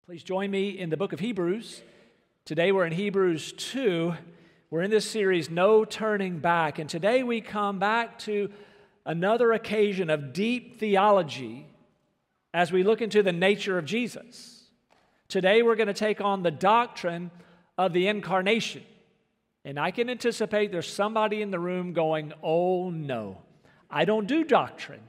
Please join me in the book of Hebrews. Today we're in Hebrews 2. We're in this series, No Turning Back. And today we come back to another occasion of deep theology as we look into the nature of Jesus. Today we're going to take on the doctrine of the incarnation. And I can anticipate there's somebody in the room going, oh no, I don't do doctrine.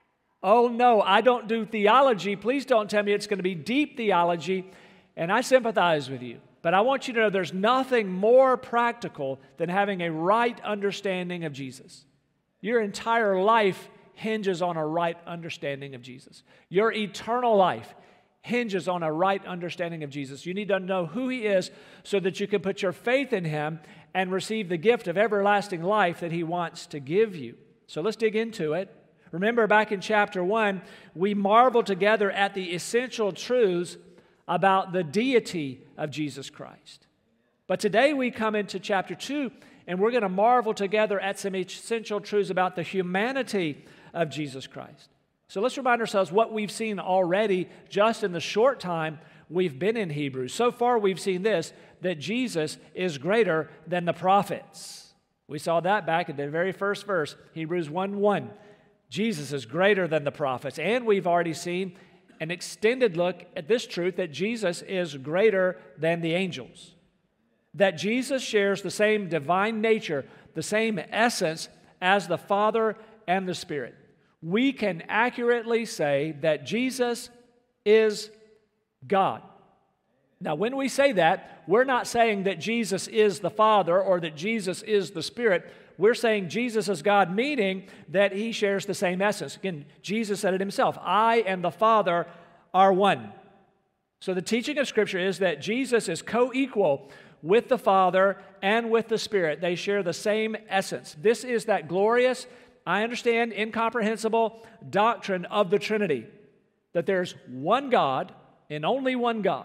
Oh no, I don't do theology. Please don't tell me it's going to be deep theology. And I sympathize with you. But I want you to know there's nothing more practical than having a right understanding of Jesus. Your entire life hinges on a right understanding of Jesus. Your eternal life hinges on a right understanding of Jesus. You need to know who He is so that you can put your faith in Him and receive the gift of everlasting life that He wants to give you. So let's dig into it. Remember back in chapter 1, we marveled together at the essential truths about the deity of Jesus Christ. But today we come into chapter 2, and we're going to marvel together at some essential truths about the humanity of Jesus Christ. So let's remind ourselves what we've seen already just in the short time we've been in Hebrews. So far we've seen this, that Jesus is greater than the prophets. We saw that back in the very first verse, Hebrews 1:1. Jesus is greater than the prophets. And we've already seen an extended look at this truth that Jesus is greater than the angels. That Jesus shares the same divine nature, the same essence as the Father and the Spirit. We can accurately say that Jesus is God. Now, when we say that, we're not saying that Jesus is the Father or that Jesus is the Spirit. We're saying Jesus is God, meaning that He shares the same essence. Again, Jesus said it Himself, I and the Father are one. So the teaching of Scripture is that Jesus is co-equal with the Father and with the Spirit. They share the same essence. This is that glorious, I understand, incomprehensible doctrine of the Trinity, that there's one God and only one God,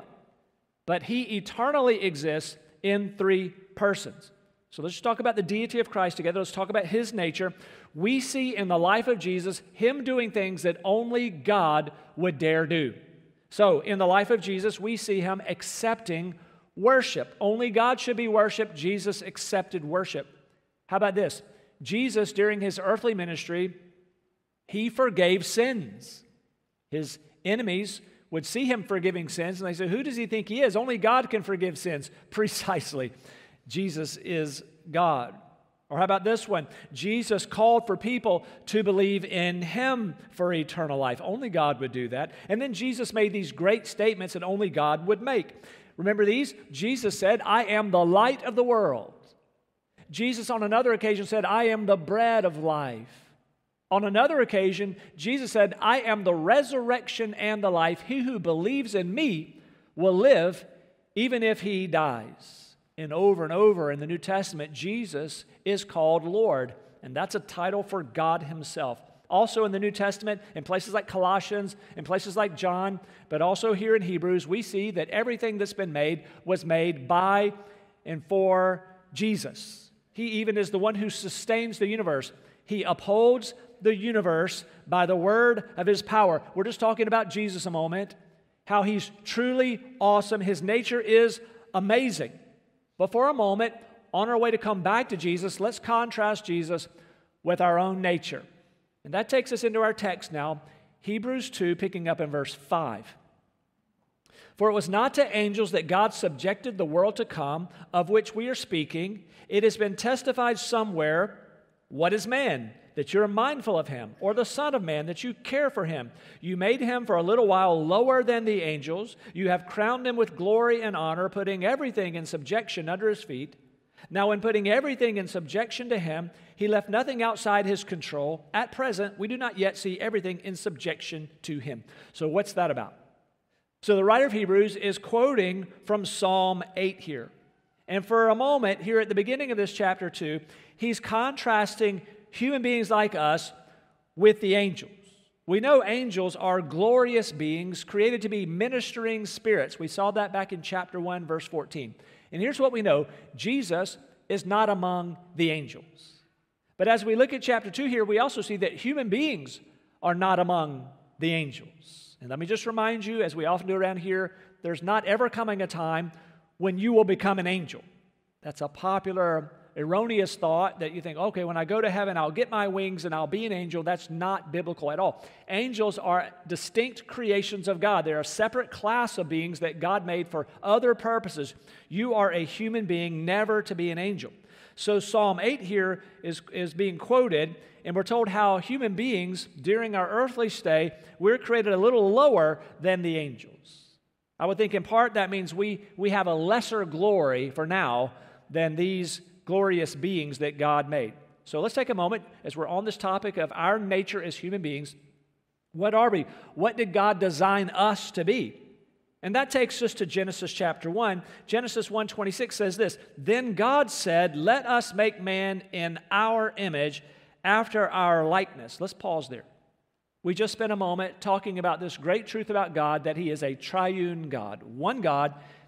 but He eternally exists in three persons. So let's just talk about the deity of Christ together. Let's talk about His nature. We see in the life of Jesus Him doing things that only God would dare do. So in the life of Jesus, we see Him accepting worship. Only God should be worshiped. Jesus accepted worship. How about this? Jesus, during His earthly ministry, He forgave sins. His enemies would see Him forgiving sins, and they say, who does He think He is? Only God can forgive sins. Precisely. Jesus is God. Or how about this one? Jesus called for people to believe in Him for eternal life. Only God would do that. And then Jesus made these great statements that only God would make. Remember these? Jesus said, I am the light of the world. Jesus on another occasion said, I am the bread of life. On another occasion, Jesus said, I am the resurrection and the life. He who believes in me will live even if he dies. And over in the New Testament, Jesus is called Lord. And that's a title for God Himself. Also in the New Testament, in places like Colossians, in places like John, but also here in Hebrews, we see that everything that's been made was made by and for Jesus. He even is the one who sustains the universe. He upholds the universe by the word of His power. We're just talking about Jesus a moment, how He's truly awesome. His nature is amazing. But for a moment, on our way to come back to Jesus, let's contrast Jesus with our own nature. And that takes us into our text now, Hebrews 2, picking up in verse 5. For it was not to angels that God subjected the world to come, of which we are speaking. It has been testified somewhere, what is man, that you're mindful of him, or the Son of Man, that you care for him. You made him for a little while lower than the angels. You have crowned him with glory and honor, putting everything in subjection under his feet. Now, in putting everything in subjection to him, he left nothing outside his control. At present, we do not yet see everything in subjection to him. So what's that about? So the writer of Hebrews is quoting from Psalm 8 here. And for a moment, here at the beginning of this chapter 2, he's contrasting human beings like us with the angels. We know angels are glorious beings created to be ministering spirits. We saw that back in chapter 1, verse 14. And here's what we know. Jesus is not among the angels. But as we look at chapter 2 here, we also see that human beings are not among the angels. And let me just remind you, as we often do around here, there's not ever coming a time when you will become an angel. That's a popular, erroneous thought that you think, okay, when I go to heaven, I'll get my wings and I'll be an angel. That's not biblical at all. Angels are distinct creations of God. They're a separate class of beings that God made for other purposes. You are a human being, never to be an angel. So Psalm 8 here is being quoted, and we're told how human beings, during our earthly stay, we're created a little lower than the angels. I would think in part that means we have a lesser glory for now than these glorious beings that God made. So let's take a moment as we're on this topic of our nature as human beings. What are we? What did God design us to be? And that takes us to Genesis chapter 1. Genesis 1:26 says this, "Then God said, 'Let us make man in our image, after our likeness.'" Let's pause there. We just spent a moment talking about this great truth about God, that He is a triune God, one God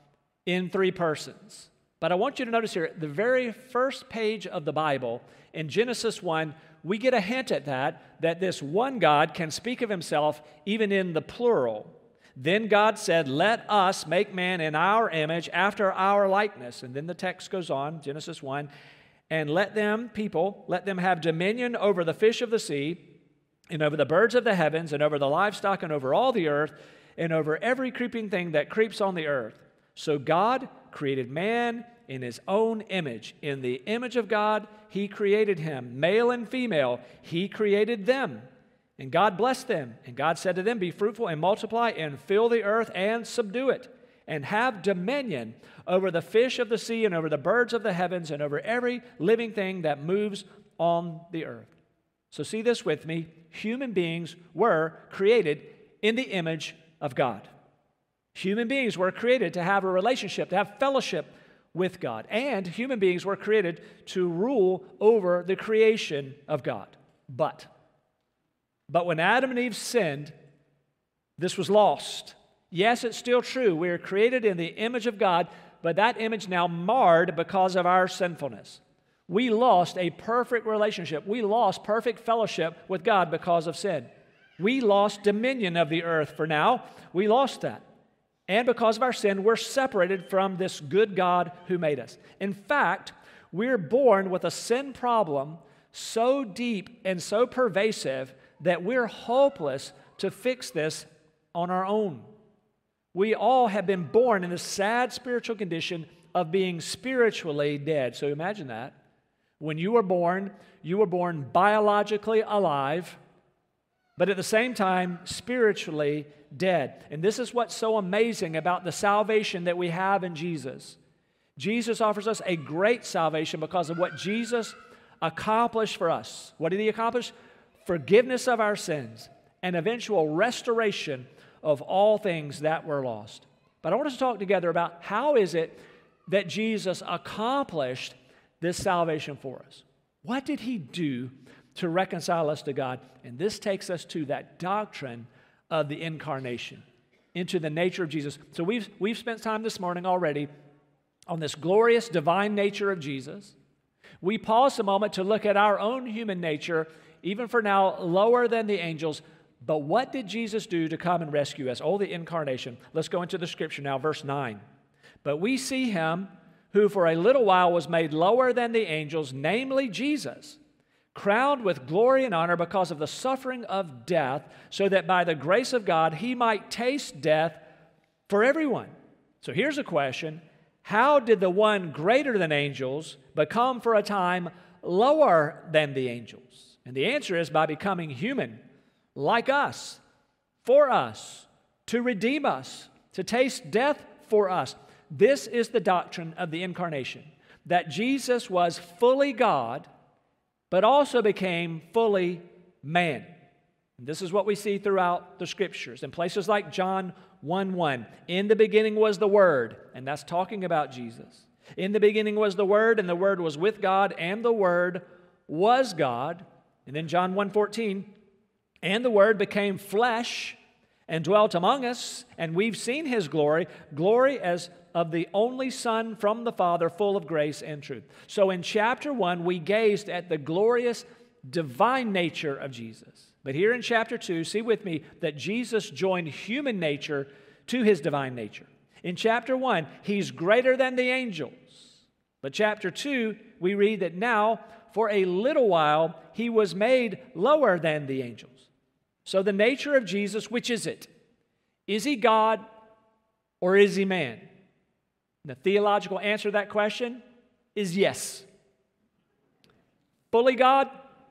in three persons. But I want you to notice here, the very first page of the Bible, in Genesis 1, we get a hint at that this one God can speak of Himself even in the plural. Then God said, "Let us make man in our image, after our likeness." And then the text goes on, Genesis 1, "And let them have dominion over the fish of the sea, and over the birds of the heavens, and over the livestock, and over all the earth, and over every creeping thing that creeps on the earth." So God created man in His own image. In the image of God, He created him. Male and female, He created them. And God blessed them. And God said to them, "Be fruitful and multiply and fill the earth and subdue it, and have dominion over the fish of the sea and over the birds of the heavens and over every living thing that moves on the earth." So see this with me. Human beings were created in the image of God. Human beings were created to have a relationship, to have fellowship with God. And human beings were created to rule over the creation of God. But when Adam and Eve sinned, this was lost. Yes, it's still true. We are created in the image of God, but that image now marred because of our sinfulness. We lost a perfect relationship. We lost perfect fellowship with God because of sin. We lost dominion of the earth for now. We lost that. And because of our sin, we're separated from this good God who made us. In fact, we're born with a sin problem so deep and so pervasive that we're hopeless to fix this on our own. We all have been born in the sad spiritual condition of being spiritually dead. So imagine that. When you were born biologically alive, but at the same time, spiritually dead. And this is what's so amazing about the salvation that we have in Jesus. Jesus offers us a great salvation because of what Jesus accomplished for us. What did He accomplish? Forgiveness of our sins and eventual restoration of all things that were lost. But I want us to talk together about how is it that Jesus accomplished this salvation for us. What did He do to reconcile us to God? And this takes us to that doctrine of the incarnation, into the nature of Jesus. So we've spent time this morning already on this glorious divine nature of Jesus. We paused a moment to look at our own human nature, even for now, lower than the angels. But what did Jesus do to come and rescue us? Oh, the incarnation. Let's go into the scripture now, verse 9. "But we see Him who for a little while was made lower than the angels, namely Jesus, crowned with glory and honor because of the suffering of death, so that by the grace of God He might taste death for everyone." So here's a question. How did the one greater than angels become for a time lower than the angels? And the answer is by becoming human, like us, for us, to redeem us, to taste death for us. This is the doctrine of the incarnation, that Jesus was fully God, but also became fully man. And this is what we see throughout the Scriptures. In places like John 1:1, "In the beginning was the Word," and that's talking about Jesus. "In the beginning was the Word, and the Word was with God, and the Word was God." And then John 1:14, "And the Word became flesh and dwelt among us, and we've seen His glory, glory as of the only Son from the Father, full of grace and truth." So in chapter 1, we gazed at the glorious divine nature of Jesus. But here in chapter 2, see with me that Jesus joined human nature to his divine nature. In chapter 1, he's greater than the angels. But chapter 2, we read that now, for a little while, he was made lower than the angels. So the nature of Jesus, which is it? Is he God or is he man? The theological answer to that question is yes. Fully God,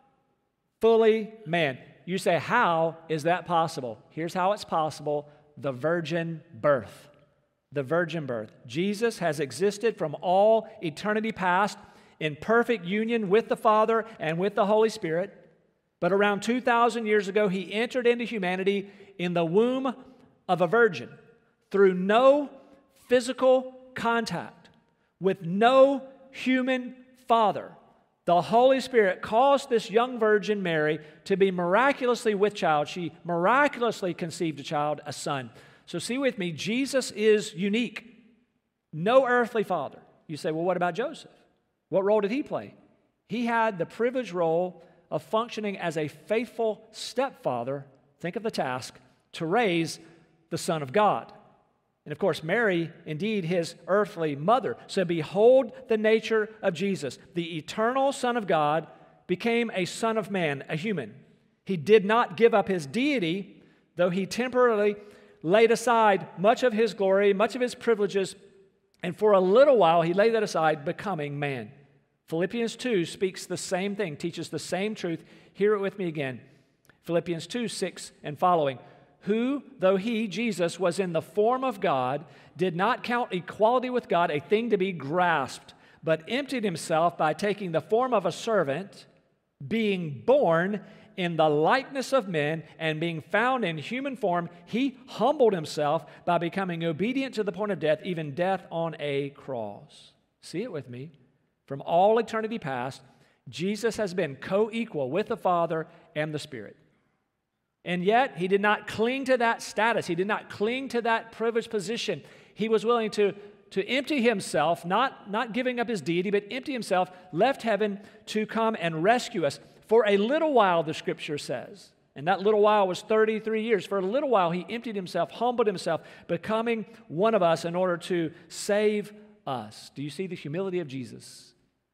fully man. You say, how is that possible? Here's how it's possible: the virgin birth. The virgin birth. Jesus has existed from all eternity past in perfect union with the Father and with the Holy Spirit. But around 2,000 years ago, he entered into humanity in the womb of a virgin through no physical contact, with no human father. The Holy Spirit caused this young virgin Mary to be miraculously with child. She miraculously conceived a child, a son. So see with me, Jesus is unique. No earthly father. You say, well, what about Joseph? What role did he play? He had the privileged role of functioning as a faithful stepfather, think of the task, to raise the Son of God. And of course, Mary, indeed, his earthly mother. So behold the nature of Jesus. The eternal Son of God became a son of man, a human. He did not give up his deity, though he temporarily laid aside much of his glory, much of his privileges, and for a little while he laid that aside, becoming man. Philippians 2 speaks the same thing, teaches the same truth. Hear it with me again. Philippians 2, 6 and following. Who, though he, Jesus, was in the form of God, did not count equality with God a thing to be grasped, but emptied himself by taking the form of a servant, being born in the likeness of men, and being found in human form, he humbled himself by becoming obedient to the point of death, even death on a cross. See it with me. From all eternity past, Jesus has been co-equal with the Father and the Spirit. And yet, he did not cling to that status. He did not cling to that privileged position. He was willing to empty himself, not giving up his deity, but empty himself, left heaven to come and rescue us. For a little while, the Scripture says, and that little while was 33 years. For a little while, he emptied himself, humbled himself, becoming one of us in order to save us. Do you see the humility of Jesus?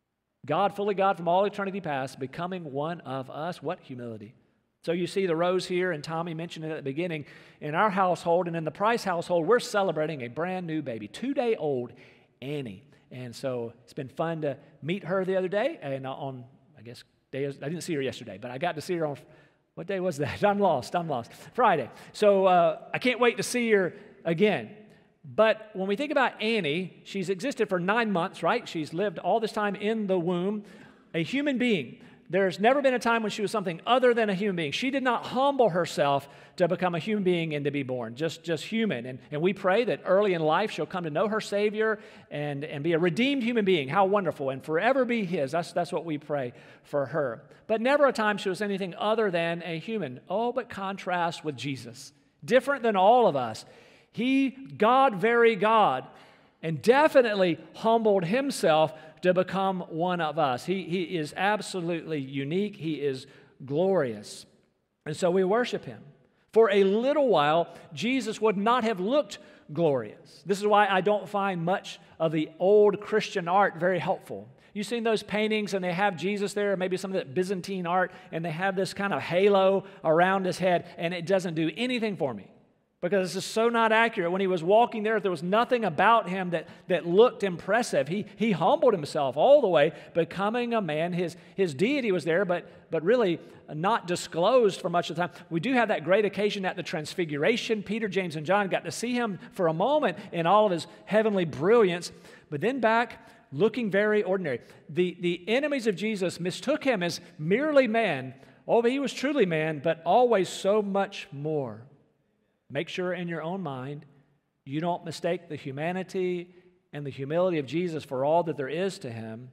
God, fully God from all eternity past, becoming one of us. What humility. So you see the rows here, and Tommy mentioned it at the beginning. In our household and in the Price household, we're celebrating a brand new baby, 2-day-old Annie. And so it's been fun to meet her the other day, and on, I guess, I didn't see her yesterday, but I got to see her on, what day was that? I'm lost. Friday. So I can't wait to see her again. But when we think about Annie, she's existed for 9 months, right? She's lived all this time in the womb, a human being. There's never been a time when she was something other than a human being. She did not humble herself to become a human being and to be born, just human. And we pray that early in life she'll come to know her Savior and be a redeemed human being. How wonderful, and forever be His. That's what we pray for her. But never a time she was anything other than a human. Oh, but contrast with Jesus. Different than all of us. He, God, very God, and definitely humbled himself to become one of us. He is absolutely unique. He is glorious. And so we worship him. For a little while, Jesus would not have looked glorious. This is why I don't find much of the old Christian art very helpful. You've seen those paintings and they have Jesus there, or maybe some of that Byzantine art, and they have this kind of halo around his head, and it doesn't do anything for me. Because this is so not accurate. When he was walking there was nothing about him that looked impressive. He humbled himself all the way, becoming a man. His deity was there, but really not disclosed for much of the time. We do have that great occasion at the Transfiguration. Peter, James, and John got to see him for a moment in all of his heavenly brilliance, but then back looking very ordinary. The enemies of Jesus mistook him as merely man. Oh, but he was truly man, but always so much more. Make sure in your own mind you don't mistake the humanity and the humility of Jesus for all that there is to him.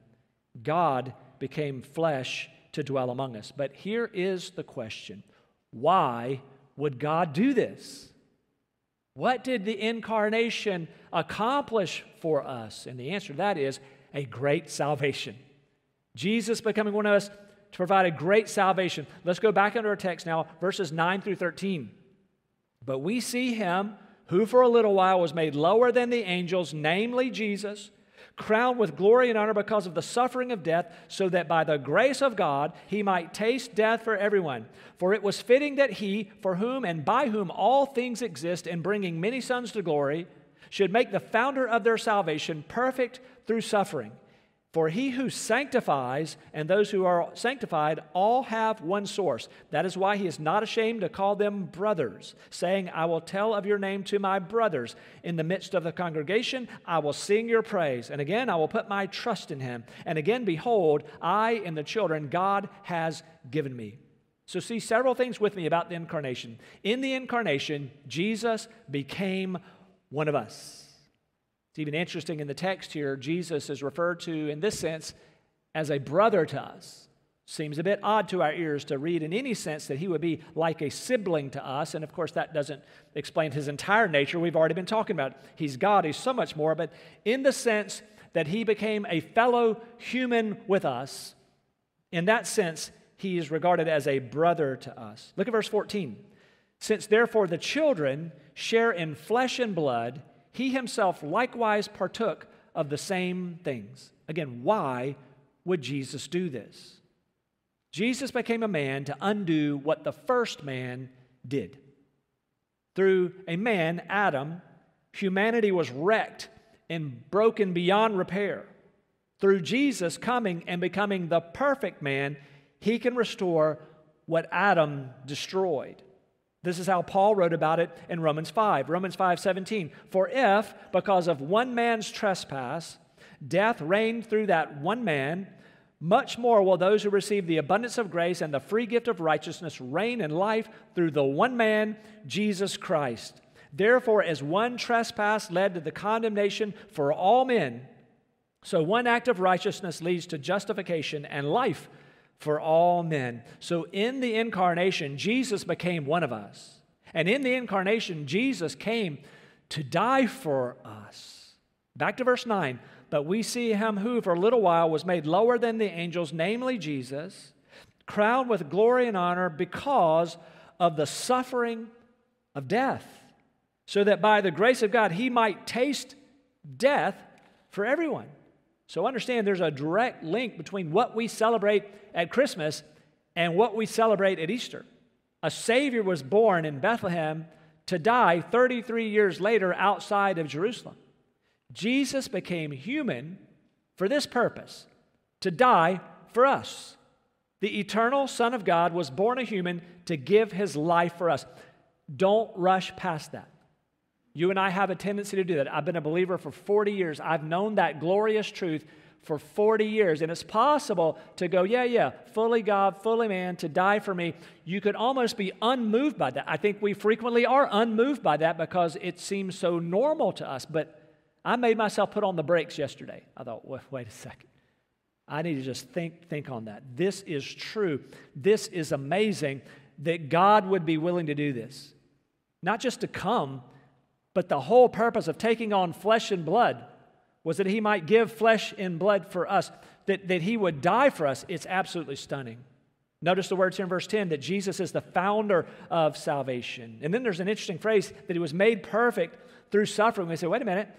God became flesh to dwell among us. But here is the question. Why would God do this? What did the incarnation accomplish for us? And the answer to that is a great salvation. Jesus becoming one of us to provide a great salvation. Let's go back into our text now, verses 9 through 13. But we see him who for a little while was made lower than the angels, namely Jesus, crowned with glory and honor because of the suffering of death, so that by the grace of God he might taste death for everyone. For it was fitting that he, for whom and by whom all things exist, in bringing many sons to glory, should make the founder of their salvation perfect through suffering. For he who sanctifies and those who are sanctified all have one source. That is why he is not ashamed to call them brothers, saying, I will tell of your name to my brothers. In the midst of the congregation, I will sing your praise. And again, I will put my trust in him. And again, behold, I and the children God has given me. So see several things with me about the incarnation. In the incarnation, Jesus became one of us. It's even interesting in the text here, Jesus is referred to in this sense as a brother to us. Seems a bit odd to our ears to read in any sense that he would be like a sibling to us. And of course, that doesn't explain his entire nature. We've already been talking about it. He's God, he's so much more. But in the sense that he became a fellow human with us, in that sense, he is regarded as a brother to us. Look at verse 14. Since therefore the children share in flesh and blood, he himself likewise partook of the same things. Again, why would Jesus do this? Jesus became a man to undo what the first man did. Through a man, Adam, humanity was wrecked and broken beyond repair. Through Jesus coming and becoming the perfect man, he can restore what Adam destroyed. This is how Paul wrote about it in Romans 5. Romans 5:17. For if, because of one man's trespass, death reigned through that one man, much more will those who receive the abundance of grace and the free gift of righteousness reign in life through the one man, Jesus Christ. Therefore, as one trespass led to the condemnation for all men, so one act of righteousness leads to justification and life for all men. So in the incarnation, Jesus became one of us. And in the incarnation, Jesus came to die for us. Back to verse 9. But we see him who for a little while was made lower than the angels, namely Jesus, crowned with glory and honor because of the suffering of death, so that by the grace of God he might taste death for everyone. So understand there's a direct link between what we celebrate at Christmas and what we celebrate at Easter. A Savior was born in Bethlehem to die 33 years later outside of Jerusalem. Jesus became human for this purpose, to die for us. The eternal Son of God was born a human to give his life for us. Don't rush past that. You and I have a tendency to do that. I've been a believer for 40 years. I've known that glorious truth for 40 years. And it's possible to go, yeah, fully God, fully man, to die for me. You could almost be unmoved by that. I think we frequently are unmoved by that because it seems so normal to us. But I made myself put on the brakes yesterday. I thought, wait a second. I need to just think on that. This is true. This is amazing that God would be willing to do this. Not just to come, but the whole purpose of taking on flesh and blood was that he might give flesh and blood for us, that he would die for us. It's absolutely stunning. Notice the words here in verse 10 that Jesus is the founder of salvation. And then there's an interesting phrase that he was made perfect through suffering. We say, wait a minute,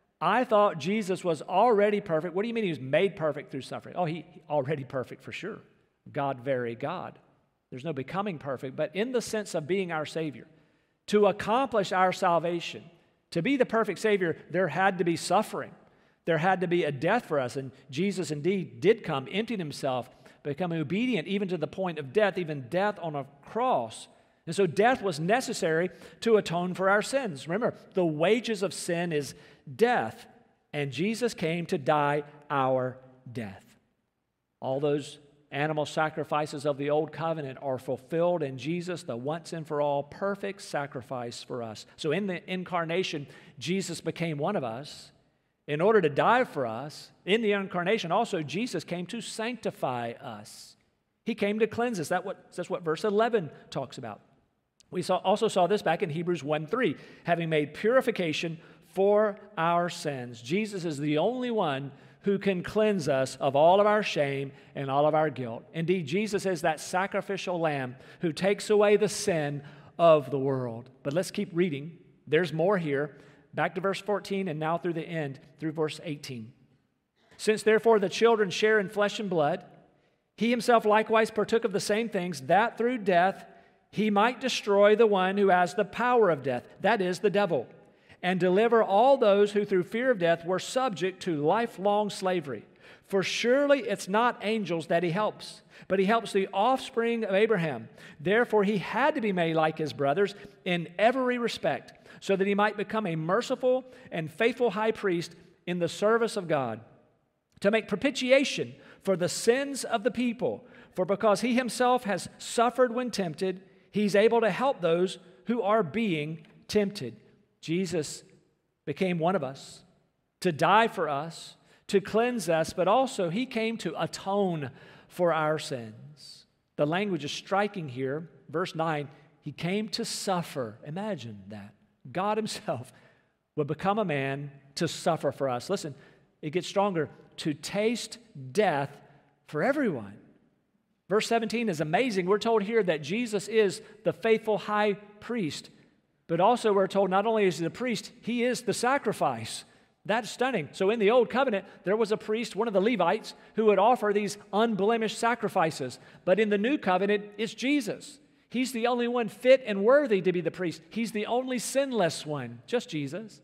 I thought Jesus was already perfect. What do you mean he was made perfect through suffering? Oh, he already perfect for sure. God, very God. There's no becoming perfect, but in the sense of being our Savior. To accomplish our salvation, to be the perfect Savior, there had to be suffering. There had to be a death for us. And Jesus indeed did come, emptied himself, become obedient even to the point of death, even death on a cross. And so death was necessary to atone for our sins. Remember, the wages of sin is death. And Jesus came to die our death. All those animal sacrifices of the old covenant are fulfilled in Jesus, the once and for all perfect sacrifice for us. So in the incarnation, Jesus became one of us in order to die for us. In the incarnation also, Jesus came to sanctify us. He came to cleanse us. That's what verse 11 talks about. We also saw this back in Hebrews 1:3, having made purification for our sins. Jesus is the only one who can cleanse us of all of our shame and all of our guilt. Indeed, Jesus is that sacrificial lamb who takes away the sin of the world. But let's keep reading. There's more here. Back to verse 14 and now through the end, through verse 18. Since therefore the children share in flesh and blood, he himself likewise partook of the same things, that through death he might destroy the one who has the power of death, that is, the devil, and deliver all those who through fear of death were subject to lifelong slavery. For surely it's not angels that he helps, but he helps the offspring of Abraham. Therefore he had to be made like his brothers in every respect, so that he might become a merciful and faithful high priest in the service of God, to make propitiation for the sins of the people. For because he himself has suffered when tempted, he's able to help those who are being tempted. Jesus became one of us, to die for us, to cleanse us, but also he came to atone for our sins. The language is striking here. Verse 9, he came to suffer. Imagine that. God himself would become a man to suffer for us. Listen, it gets stronger. To taste death for everyone. Verse 17 is amazing. We're told here that Jesus is the faithful high priest. But also we're told not only is he the priest, he is the sacrifice. That's stunning. So in the Old Covenant, there was a priest, one of the Levites, who would offer these unblemished sacrifices. But in the New Covenant, it's Jesus. He's the only one fit and worthy to be the priest. He's the only sinless one, just Jesus.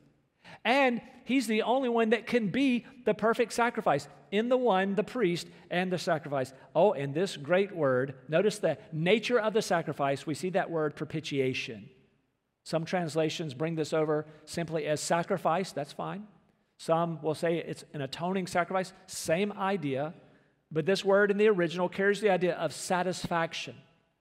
And he's the only one that can be the perfect sacrifice in the one, the priest, and the sacrifice. Oh, and this great word, notice the nature of the sacrifice. We see that word propitiation. Some translations bring this over simply as sacrifice. That's fine. Some will say it's an atoning sacrifice. Same idea. But this word in the original carries the idea of satisfaction.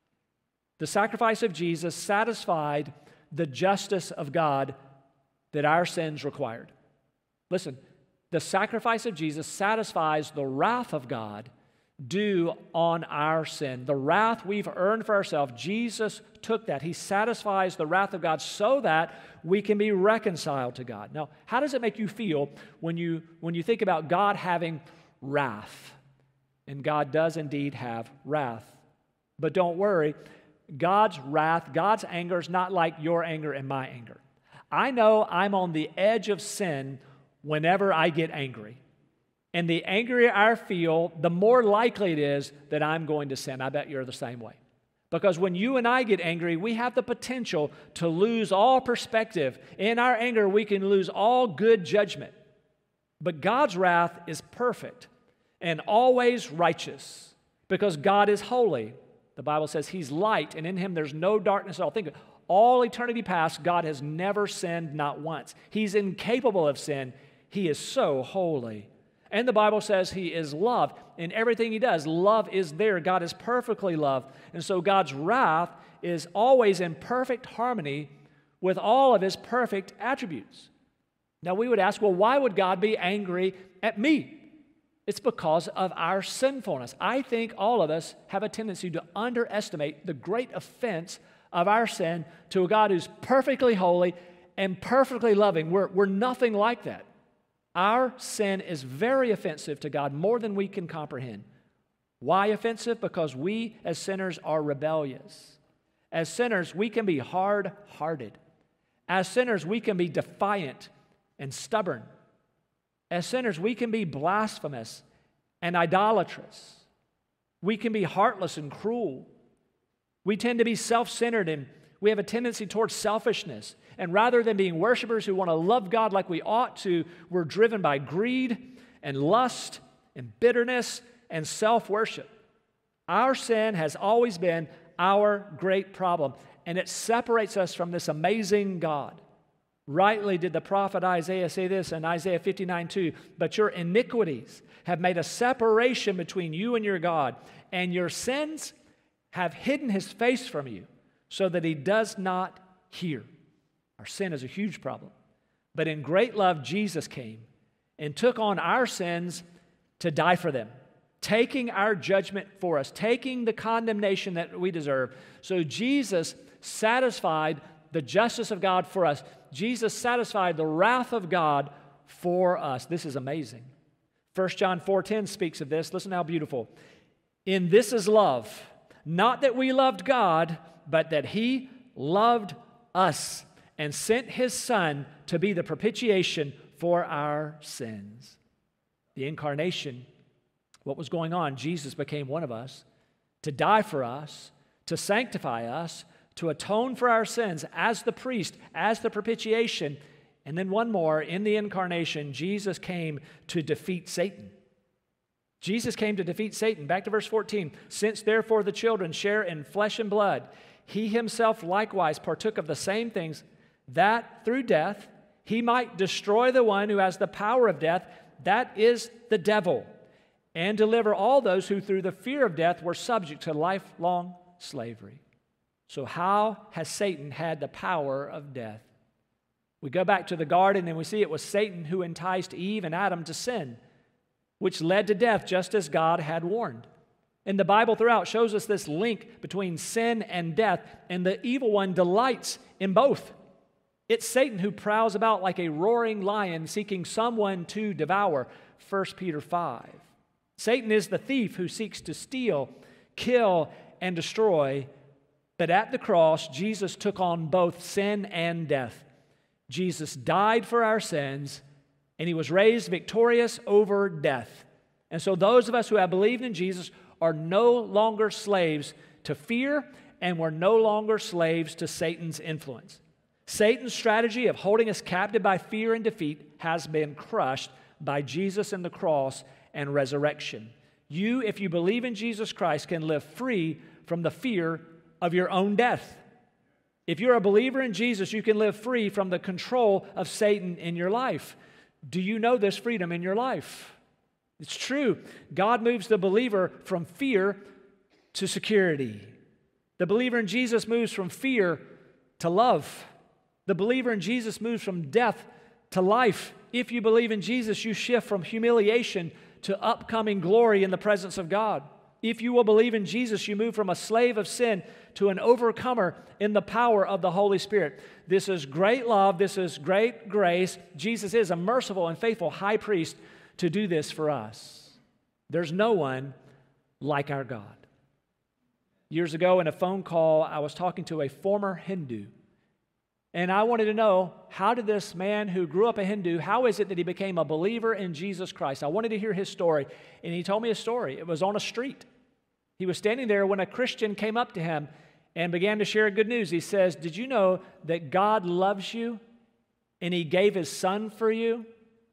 The sacrifice of Jesus satisfied the justice of God that our sins required. Listen, the sacrifice of Jesus satisfies the wrath of God due on our sin. The wrath we've earned for ourselves, Jesus took that. He satisfies the wrath of God so that we can be reconciled to God. Now, how does it make you feel when you think about God having wrath? And God does indeed have wrath. But don't worry, God's wrath, God's anger is not like your anger and my anger. I know I'm on the edge of sin whenever I get angry. And the angrier I feel, the more likely it is that I'm going to sin. I bet you're the same way. Because when you and I get angry, we have the potential to lose all perspective. In our anger, we can lose all good judgment. But God's wrath is perfect and always righteous because God is holy. The Bible says he's light, and in him there's no darkness at all. Think of it. All eternity past, God has never sinned, not once. He's incapable of sin. He is so holy. And the Bible says he is love. In everything he does, love is there. God is perfectly loved. And so God's wrath is always in perfect harmony with all of his perfect attributes. Now we would ask, well, why would God be angry at me? It's because of our sinfulness. I think all of us have a tendency to underestimate the great offense of our sin to a God who's perfectly holy and perfectly loving. We're nothing like that. Our sin is very offensive to God, more than we can comprehend. Why offensive? Because we as sinners are rebellious. As sinners, we can be hard-hearted. As sinners, we can be defiant and stubborn. As sinners, we can be blasphemous and idolatrous. We can be heartless and cruel. We tend to be self-centered, and we have a tendency towards selfishness. And rather than being worshipers who want to love God like we ought to, we're driven by greed and lust and bitterness and self-worship. Our sin has always been our great problem, and it separates us from this amazing God. Rightly did the prophet Isaiah say this in Isaiah 59:2, but your iniquities have made a separation between you and your God, and your sins have hidden his face from you so that he does not hear. Our sin is a huge problem. But in great love, Jesus came and took on our sins to die for them, taking our judgment for us, taking the condemnation that we deserve. So Jesus satisfied the justice of God for us. Jesus satisfied the wrath of God for us. This is amazing. 1 John 4:10 speaks of this. Listen how beautiful. In this is love, not that we loved God, but that He loved us and sent His Son to be the propitiation for our sins. The incarnation, what was going on? Jesus became one of us to die for us, to sanctify us, to atone for our sins as the priest, as the propitiation. And then one more, in the incarnation, Jesus came to defeat Satan. Jesus came to defeat Satan. Back to verse 14. Since therefore the children share in flesh and blood, He Himself likewise partook of the same things, that through death He might destroy the one who has the power of death, that is the devil, and deliver all those who through the fear of death were subject to lifelong slavery. So how has Satan had the power of death? We go back to the garden and we see it was Satan who enticed Eve and Adam to sin, which led to death, just as God had warned. And the Bible throughout shows us this link between sin and death, and the evil one delights in both. It's Satan who prowls about like a roaring lion seeking someone to devour, 1 Peter 5. Satan is the thief who seeks to steal, kill, and destroy. But at the cross, Jesus took on both sin and death. Jesus died for our sins, and He was raised victorious over death. And so those of us who have believed in Jesus are no longer slaves to fear, and we're no longer slaves to Satan's influence. Satan's strategy of holding us captive by fear and defeat has been crushed by Jesus and the cross and resurrection. You, if you believe in Jesus Christ, can live free from the fear of your own death. If you're a believer in Jesus, you can live free from the control of Satan in your life. Do you know this freedom in your life? It's true. God moves the believer from fear to security. The believer in Jesus moves from fear to love. The believer in Jesus moves from death to life. If you believe in Jesus, you shift from humiliation to upcoming glory in the presence of God. If you will believe in Jesus, you move from a slave of sin to an overcomer in the power of the Holy Spirit. This is great love. This is great grace. Jesus is a merciful and faithful high priest to do this for us. There's no one like our God. Years ago in a phone call, I was talking to a former Hindu. And I wanted to know, how did this man who grew up a Hindu, how is it that he became a believer in Jesus Christ? I wanted to hear his story. And he told me a story. It was on a street. He was standing there when a Christian came up to him and began to share good news. He says, "Did you know that God loves you and He gave His Son for you?"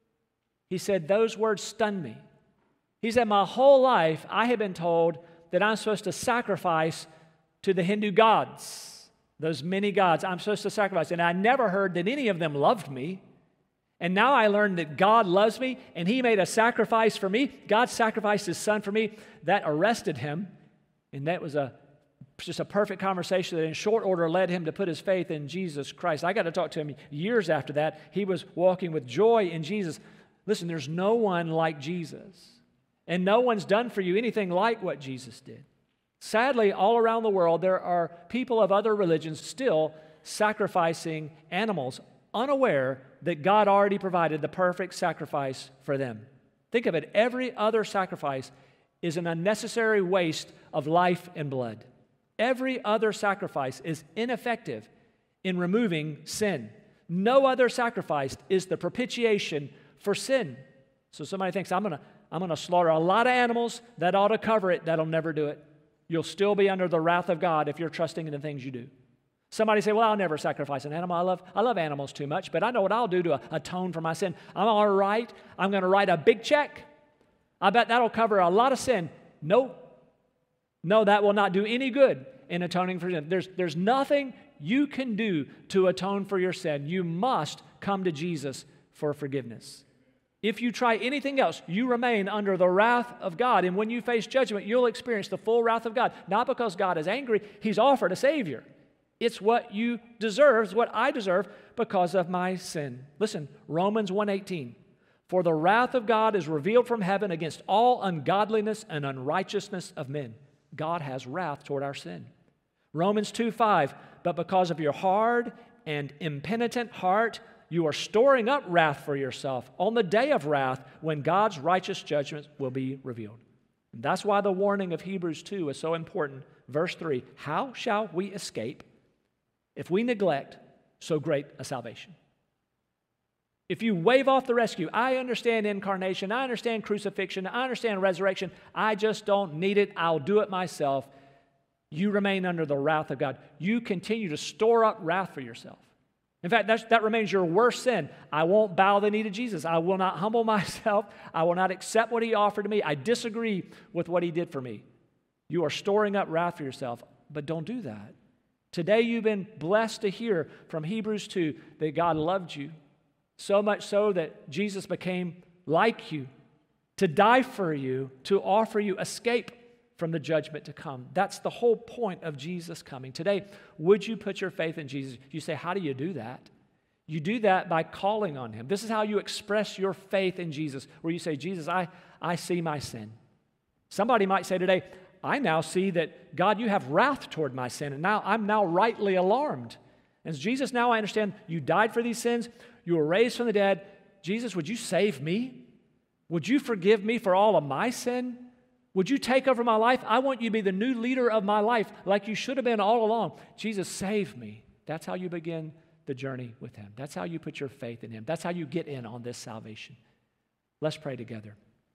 He said, those words stunned me. He said, my whole life I have been told that I'm supposed to sacrifice to the Hindu gods. Those many gods I'm supposed to sacrifice. And I never heard that any of them loved me. And now I learned that God loves me and He made a sacrifice for me. God sacrificed His Son for me. That arrested him. And that was just a perfect conversation that in short order led him to put his faith in Jesus Christ. I got to talk to him years after that. He was walking with joy in Jesus. Listen, there's no one like Jesus. And no one's done for you anything like what Jesus did. Sadly, all around the world, there are people of other religions still sacrificing animals, unaware that God already provided the perfect sacrifice for them. Think of it, every other sacrifice is an unnecessary waste of life and blood. Every other sacrifice is ineffective in removing sin. No other sacrifice is the propitiation for sin. So somebody thinks, I'm going to slaughter a lot of animals, that ought to cover it. That'll never do it. You'll still be under the wrath of God if you're trusting in the things you do. Somebody say, well, I'll never sacrifice an animal. I love animals too much, but I know what I'll do to atone for my sin. I'm all right. I'm going to write a big check. I bet that'll cover a lot of sin. No, that will not do any good in atoning for sin. There's nothing you can do to atone for your sin. You must come to Jesus for forgiveness. If you try anything else, you remain under the wrath of God. And when you face judgment, you'll experience the full wrath of God. Not because God is angry. He's offered a Savior. It's what you deserve, it's what I deserve because of my sin. Listen, Romans 1:18. For the wrath of God is revealed from heaven against all ungodliness and unrighteousness of men. God has wrath toward our sin. Romans 2:5. But because of your hard and impenitent heart, you are storing up wrath for yourself on the day of wrath when God's righteous judgment will be revealed. And that's why the warning of Hebrews 2 is so important. Verse 3, how shall we escape if we neglect so great a salvation? If you wave off the rescue, I understand incarnation, I understand crucifixion, I understand resurrection, I just don't need it, I'll do it myself. You remain under the wrath of God. You continue to store up wrath for yourself. In fact, that remains your worst sin. I won't bow the knee to Jesus. I will not humble myself. I will not accept what he offered to me. I disagree with what he did for me. You are storing up wrath for yourself, but don't do that. Today you've been blessed to hear from Hebrews 2 that God loved you, so much so that Jesus became like you, to die for you, to offer you escape from the judgment to come. That's the whole point of Jesus coming. Today, would you put your faith in Jesus? You say, how do you do that? You do that by calling on him. This is how you express your faith in Jesus, where you say, Jesus, I see my sin. Somebody might say today, I now see that, God, you have wrath toward my sin, and now I'm now rightly alarmed. And Jesus, now I understand you died for these sins, you were raised from the dead. Jesus, would you save me? Would you forgive me for all of my sin? Would you take over my life? I want you to be the new leader of my life like you should have been all along. Jesus, save me. That's how you begin the journey with him. That's how you put your faith in him. That's how you get in on this salvation. Let's pray together.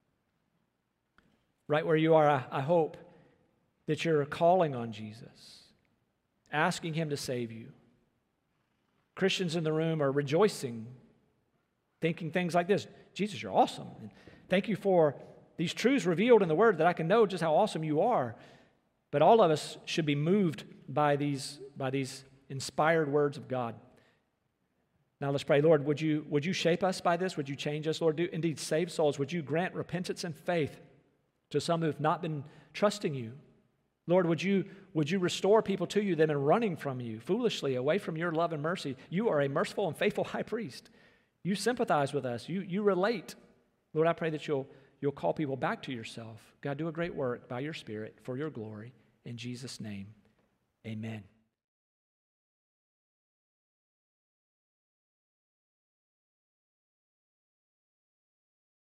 Right where you are, I hope that you're calling on Jesus, asking him to save you. Christians in the room are rejoicing, thinking things like this: Jesus, you're awesome. And thank you for these truths revealed in the Word that I can know just how awesome you are. But all of us should be moved by these inspired words of God. Now let's pray. Lord, would you shape us by this? Would you change us? Lord, do indeed save souls. Would you grant repentance and faith to some who have not been trusting you? Lord, would you restore people to you that have been running from you foolishly away from your love and mercy? You are a merciful and faithful high priest. You sympathize with us. You relate. Lord, I pray that you'll call people back to yourself. God, do a great work by your Spirit for your glory. In Jesus' name, amen.